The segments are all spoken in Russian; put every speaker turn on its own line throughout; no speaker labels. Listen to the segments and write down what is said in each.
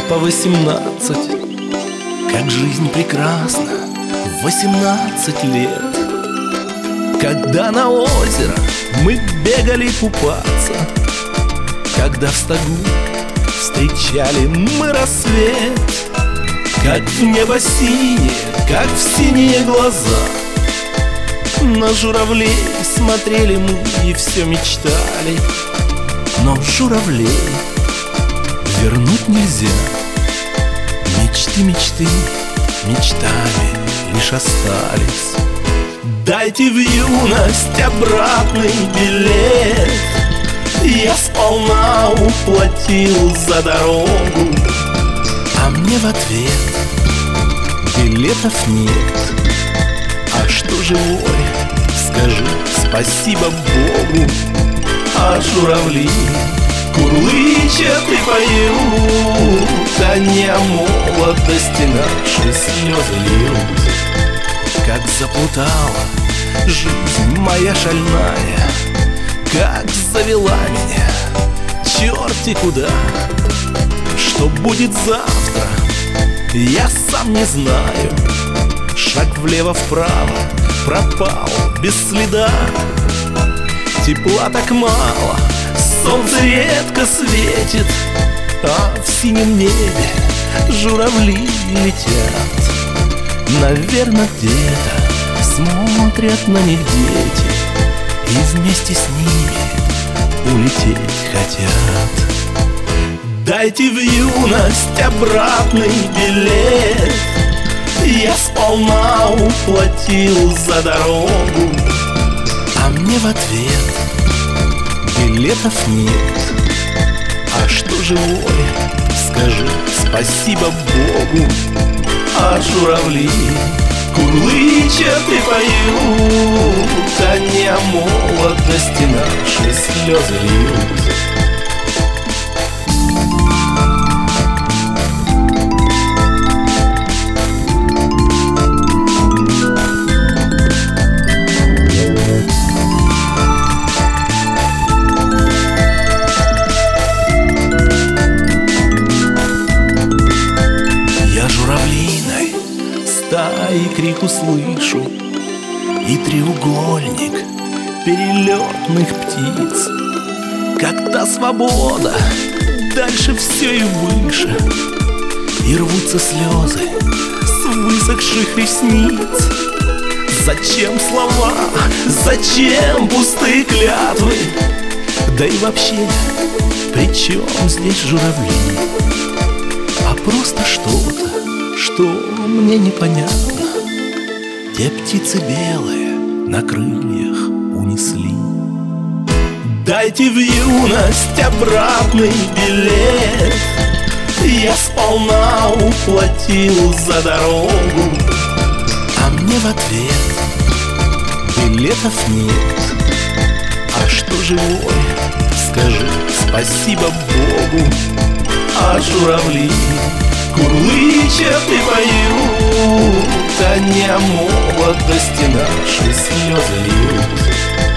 по 18. Как жизнь прекрасна в 18 лет. Когда на озеро мы бегали купаться, когда в стогу встречали мы рассвет, как в небо синее, как в синие глаза. На журавлей смотрели мы и все мечтали, но журавлей вернуть нельзя. Мечты, мечты, мечтами лишь остались. Дайте в юность обратный билет, я сполна уплатил за дорогу, а мне в ответ билетов нет. А что живой, скажи спасибо Богу. А журавли курлычат и поют, они о молодости нашей слезы льют. Как заплутала жизнь моя шальная, как завела меня черти куда. Что будет завтра, я сам не знаю. Шаг влево-вправо пропал без следа. Тепла так мало, солнце редко светит, а в синем небе журавли летят. Наверно, где-то смотрят на них дети и вместе с ними улететь хотят. Дайте в юность обратный билет, я сполна уплатил за дорогу, а мне в ответ билетов нет. А что живой, скажи спасибо Богу. А журавли курлычат и поют, они о молодости нашей слезы льют. И крик услышу, и треугольник перелетных птиц. Как та свобода, дальше все и выше, и рвутся слезы с высохших ресниц. Зачем слова, зачем пустые клятвы? Да и вообще, при чем здесь журавли? А просто что-то, что мне непонятно. Те птицы белые на крыльях унесли. Дайте в юность обратный билет, я сполна уплатил за дорогу, а мне в ответ билетов нет. А что живой, скажи спасибо Богу. А журавли курлычат и поют, они о молодости нашей слезы льют.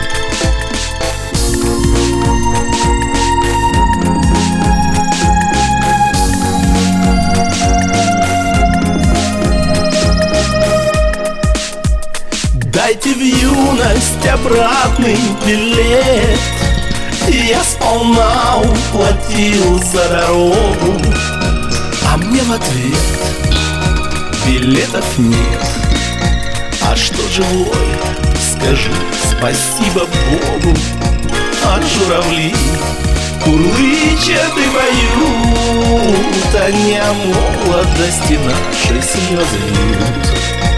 Дайте в юность обратный билет, я сполна уплатил за дорогу, а мне в ответ билетов нет. А что живой, скажи спасибо Богу. А журавли курлычат и поют, они о молодости нашей слезы льют.